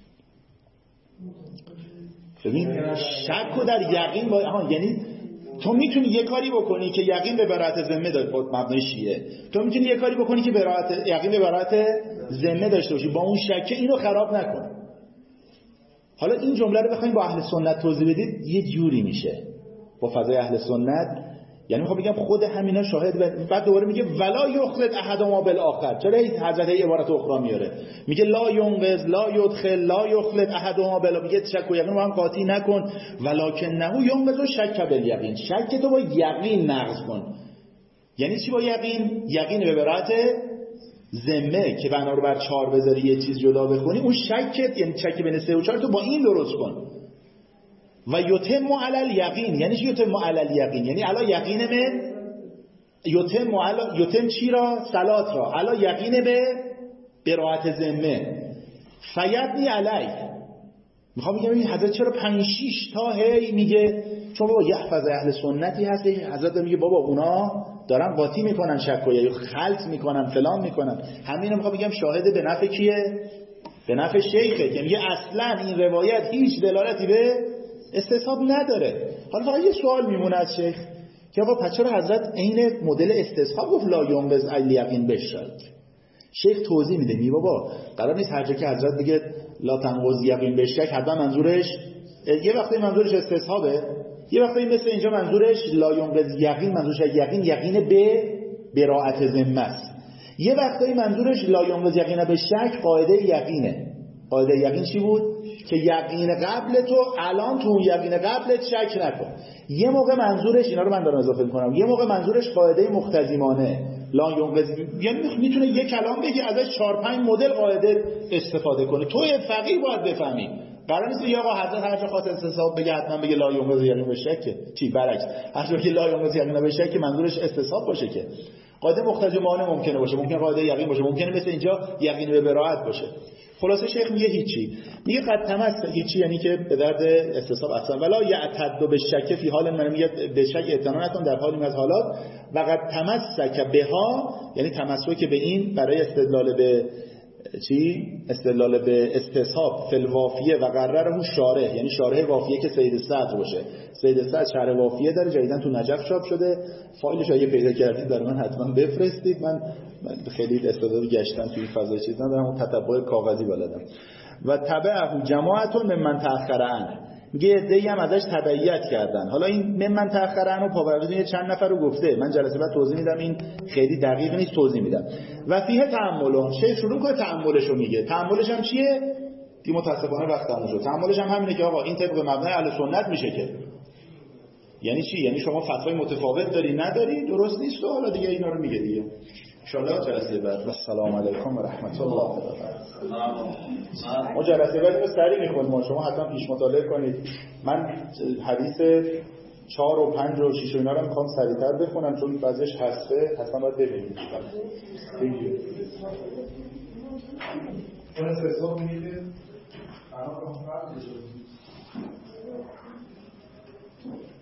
ببین شک و در یقین با آها، یعنی تو میتونی یه کاری بکنی که یقین به براءت ذمه داره با مبنای شیعه، تو میتونی یه کاری بکنی که براءت یقین به براءت ذمه داشته باشی، با اون شک اینو خراب نکن. حالا این جمله رو بخواید با اهل سنت توضیح بدید یه جوری میشه با فضای اهل سنت. یعنی میخوام بگم خود همینا شاهد. بعد دوباره میگه ولا یخلط احدهما بالاخر. چرا این حضرت ای عبارت اخرى میاره؟ میگه لا ینقض لا یدخل لا یخلط احدهما بالا. میگه شک و یقین رو هم قاطی نکن. ولکنه ینقض شک بالیقین. شک تو با یقین نقض کن. یعنی چی با یقین؟ یقین به براءت ذمه که بنا رو بر چهار بذاری یه چیز جدا بخونی، اون شکت یعنی شک بین سه و چهار تو با این درست کن. و یتم علی الیقین. یعنی چی یتم علی الیقین؟ یعنی علی یقین من یتم علی یتم چی را؟ صلات را علی یقین به براءت ذمه فیبنی علی. میخوام بگم این حضرت چرا پنج شش تا هی میگه؟ چون بابا یحفظ اهل سنتی هست حضرت میگه بابا اونا دارن قاطی میکنن شک و یا خلط میکنن فلان میکنن. همینو میخوام بگم شاهد به نفع کیه؟ به نفع شیخه که میگه اصلا این روایت هیچ دلالتی به استصحاب نداره. حالا فقط یه سوال میمونه از شیخ که آقا پس چرا حضرت عین مدل استصحاب گفت لا ینقض الیقین بشک؟ شیخ توضیح میده می بابا قرار نیست هر جا که حضرت میگه لا تنقض یقین بشک حتما منظورش یه وقتی منظورش استصحابه، یه وقتی مثل اینجا منظورش لا ینقض یقین منظورش یقین یقین به براءت ذمه است. یه وقتی منظورش لا ینقض یقین به شک قاعده یقینه. قاعده یقین چی بود؟ که یقین قبل تو الان تو اون یقین قبلت شک نکن. یه موقع منظورش اینا رو من دارم اضافه میکنم، یه موقع منظورش قاعده مختزیمانه لا ینقض، یعنی میتونه یک کلام بگی ازش چهار پنج مدل قاعده استفاده کنه. تو فقیه باید بفهمی. قرار نیست یا آقا حضرت هر جا خاص استصحاب بگه حتما بگه لا ینقض یقین به شک. چی برعکس هر جا که لا ینقض یقین به شک منظورش استصحاب باشه که قاعده مختزیمانه ممکنه باشه، ممکنه قاعده یقین باشه، ممکنه مثل اینجا یقین به براءت باشه. خلاصه شیخ میگه هیچی، میگه قد تمسک هیچی یعنی که به درد استصحاب اصلا ولا یعتد به شک فی حال من میگه به شک اعتنا نکن در حالی از حالات و قد تمسک بها یعنی تمسک به این برای استدلال به چی؟ استدلال به استصحاب فلوافیه و قرره شارح، یعنی شارح وافیه که سید صدر باشه. سید صدر شرح وافیه داره، جدیدن تو نجف چاپ شده، فایلش اگه پیدا کردید برای من حتما بفرستید. من, من خیلی استعداد گشتن توی فضای چیز ندارم، اون تتبع کاغذی بلدم. و تبعه جماعتون ممن تأخر عنه، میگه عده‌ای هم ازش تبعیت کردن. حالا این ممن تأخر عنه پاورقی چند نفر رو گفته، من جلسه بعد توضیح میدم، این خیلی دقیق نیست توضیح میدم. و فیه تأمل، شیخ شروع کنه تأملش رو میگه. تأملش هم چیه؟ دی متاسفانه وقت تموم شد. تأملش هم همینه که آقا این طبق مبنای اهل سنت میشه که، یعنی چی؟ یعنی شما فتوای متفاوت داری نداری، درست نیست و حالا دیگه اینا رو میگه دیگه. ان شاء الله جلسه بعد. السلام علیکم و رحمت الله و برکاته. ما جلسه بعد رو سریع میخونیم، ما شما حتما پیش مطالعه کنید. من حدیث چهار و پنج و شش و اینا رو میخوام سریعتر بخونم چون بعضیش حذفه، حتما باید ببینید. اون سه میگه الان